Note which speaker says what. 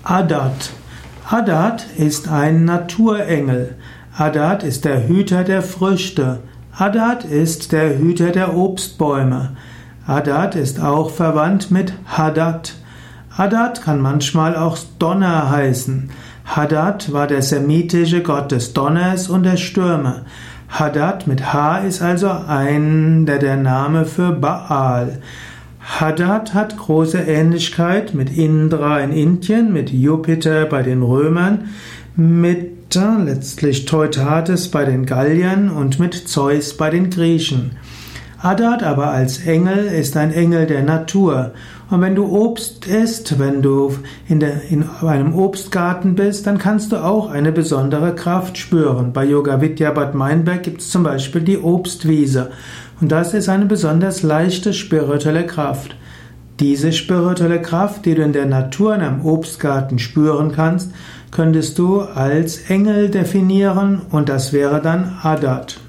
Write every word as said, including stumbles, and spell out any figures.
Speaker 1: Adat. Adat ist ein Naturengel. Adat ist der Hüter der Früchte. Adat ist der Hüter der Obstbäume. Adat ist auch verwandt mit Hadad. Hadad kann manchmal auch Donner heißen. Hadad war der semitische Gott des Donners und der Stürme. Hadad mit H ist also einer der Namen für Baal. Hadad hat große Ähnlichkeit mit Indra in Indien, mit Jupiter bei den Römern, mit äh, letztlich Teutates bei den Galliern und mit Zeus bei den Griechen. Hadad aber als Engel ist ein Engel der Natur. Und wenn du Obst isst, wenn du in, der, in einem Obstgarten bist, dann kannst du auch eine besondere Kraft spüren. Bei Yoga Vidya Bad Meinberg gibt es zum Beispiel die Obstwiese. Und das ist eine besonders leichte spirituelle Kraft. Diese spirituelle Kraft, die du in der Natur in einem Obstgarten spüren kannst, könntest du als Engel definieren und das wäre dann Hadad.